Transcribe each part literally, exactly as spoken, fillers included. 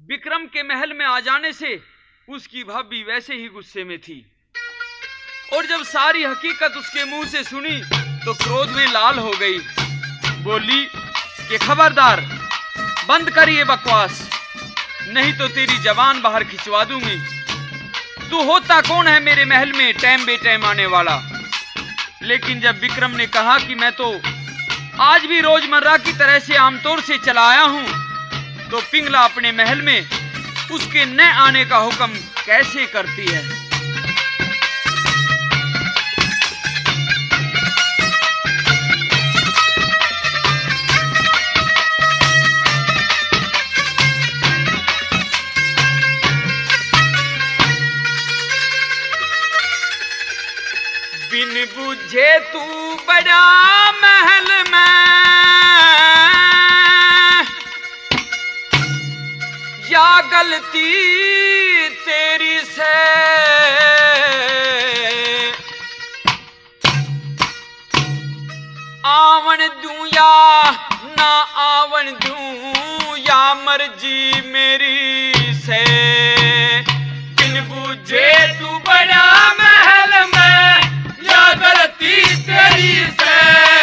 विक्रम के महल में आ जाने से उसकी भाभी वैसे ही गुस्से में थी और जब सारी हकीकत उसके मुंह से सुनी तो क्रोध में लाल हो गई। बोली कि खबरदार, बंद कर ये बकवास, नहीं तो तेरी जबान बाहर खिंचवा दूंगी। तू होता कौन है मेरे महल में टाइम बे टाइम आने वाला? लेकिन जब विक्रम ने कहा कि मैं तो आज भी रोजमर्रा की तरह से आमतौर से चला आया हूं, तो पिंगला अपने महल में उसके न आने का हुक्म कैसे करती है। बिन बुझे तू बड़ा महल में, या गलती तेरी से आवन दूं या ना आवन दूं, या मर्जी मेरी से। बिन बुझे तू बड़ा महल में, या गलती तेरी से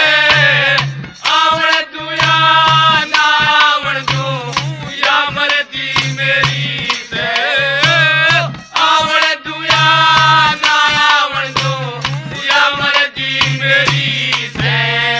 आवन दूं या ना आवन दूं, या मर्जी मेरी से। आवन दूं या ना आवन दूं, या मर्जी मेरी से।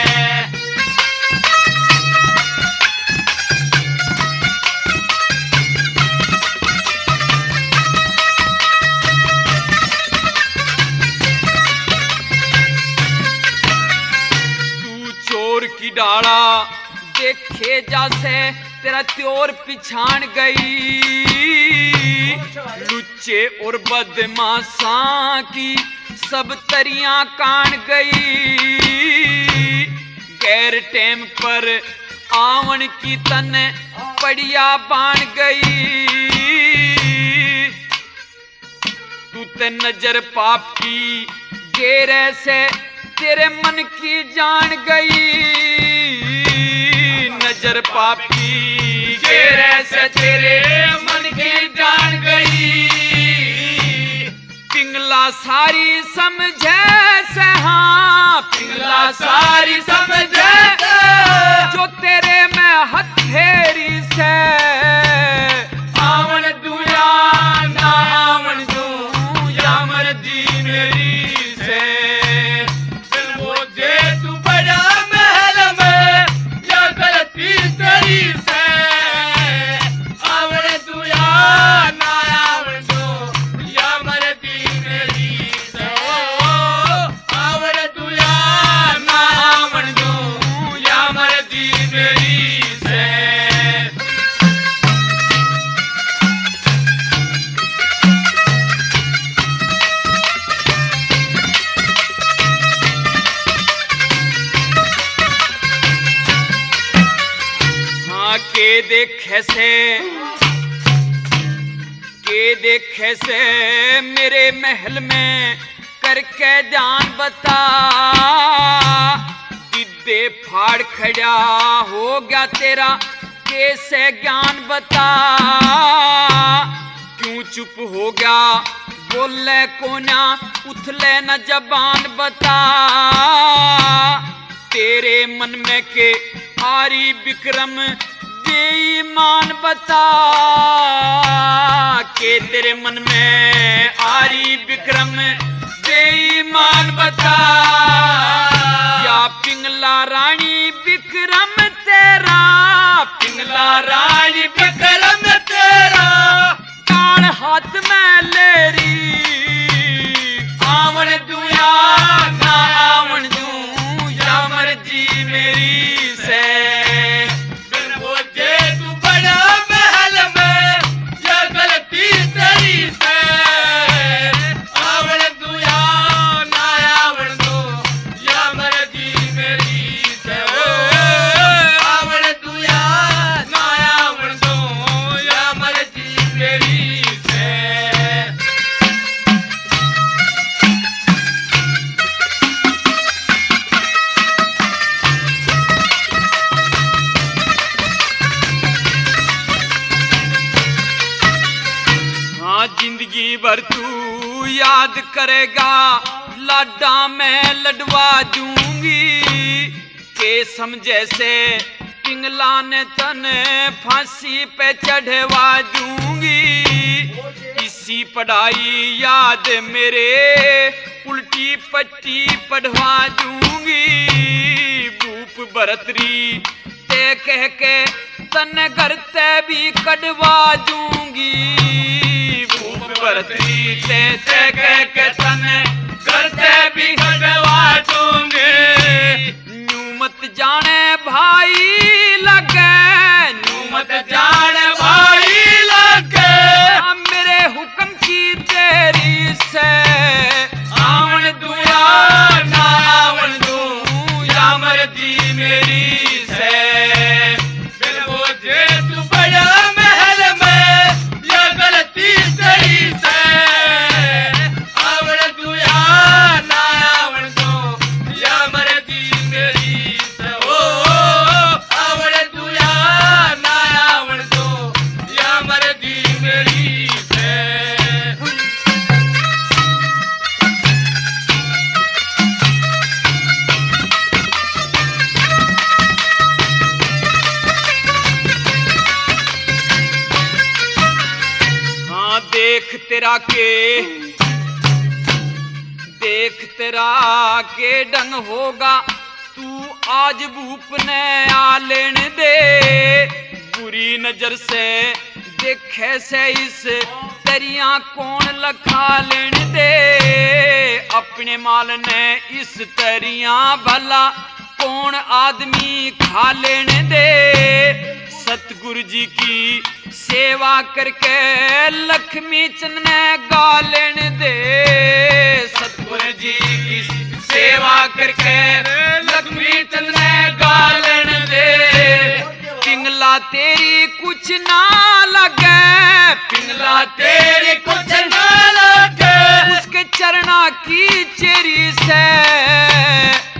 की डाला देखे जासे तेरा त्योर पिछाण गई, लुच्चे और बदमाशा की सब तरियां कान गई। गैर टेम पर आवन की तन पड़िया बाण गई, तू ते नजर पाप की गेरे से तेरे मन की जान गई। नजर पापी गेरे से तेरे मन की जान गई। पिंगला सारी समझे से, हाँ पिंगला सारी समझे जो तेरे में हथेरी से। आवन दूं या ना आवन दूं, या मर्जी मेरी से। के देखे से के देखे से मेरे महल में करके ध्यान बता। दिद्दे फाड़ खड़ा हो गया तेरा कैसे ज्ञान बता। क्यों चुप हो गया बोले कोना, उथले न जबान बता। तेरे मन में के आरी विक्रम बेईमान बता, के तेरे मन में आरी विक्रम बेईमान बता। या पिंगला रानी विक्रम तेरा, पिंगला रानी विक्रम तेरा कान हाथ में लेरी। आवन दूं या ना आवन दूं, या मर्जी मेरी से। आवन हाँ जिंदगी भर तू याद करेगा, लाडा मैं लडवा दूंगी। के समझे से पिंगला ने तने फांसी पे चढ़वा दूंगी। इसी पढ़ाई याद मेरे उल्टी पट्टी पढ़वा दूंगी। भूप भरतरी ते कह के तन घर ते भी कढ़वा दूंगी। भूप भरतरी ते ते कह के तन घर ते भी कढ़वा दूंगी। न्यू मत जाने भाई लगे, न्यू मत जाने भाई लगे, मेरे हुक्म की तेरी से आवन दूया ना आवन दूं, या मर्जी मेरी से। बिलबो जे तू बड़ा महल में या गलती तेरी से, आवन दूया ना आवन दूं, या मर्जी मेरी से। ओ आवन दूया ना आवन दूं, या मर्जी मेरी से। हाँ देख तेरा के देख तेरा के डंग होगा, तू आज भूप ने आ लेन दे। बुरी नजर से देखे से इस तेरिया कौन लखा लेन दे। अपने माल ने इस तेरिया भला कौन आदमी खा लेन दे। सतगुरु जी की सेवा करके लक्ष्मी चंद ने गा लेन दे। सतगुरु जी की सेवा करके लक्ष्मी चंद ने गा लेन दे। पिंगला तेरी कुछ ना लगे, पिंगला तेरी कुछ ना लगे, उसके चरणा की चेरी से